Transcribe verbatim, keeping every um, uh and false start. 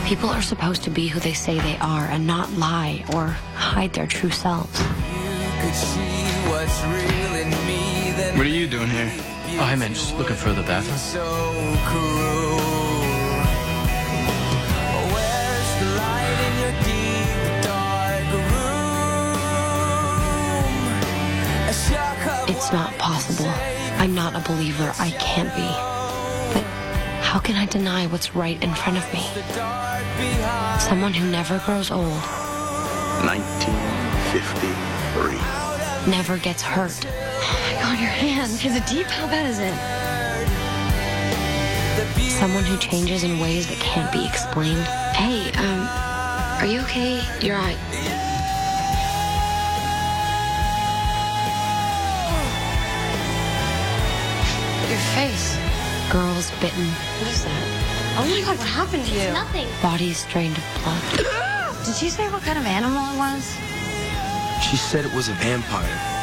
People are supposed to be who they say they are and not lie or hide their true selves. What are you doing here? Oh, I meant just looking for the bathroom. It's not possible. I'm not a believer. I can't be. But how can I deny what's right in front of me? Someone who never grows old. nineteen fifty-three. Never gets hurt. Oh my God, your hand. Is it deep? How bad is it? Someone who changes in ways that can't be explained. Hey, um, are you okay? Your eye. Your face. Girls bitten. What is that? Oh my God, what happened to you? Nothing. Bodies drained of blood. Did she say what kind of animal it was? She said it was a vampire.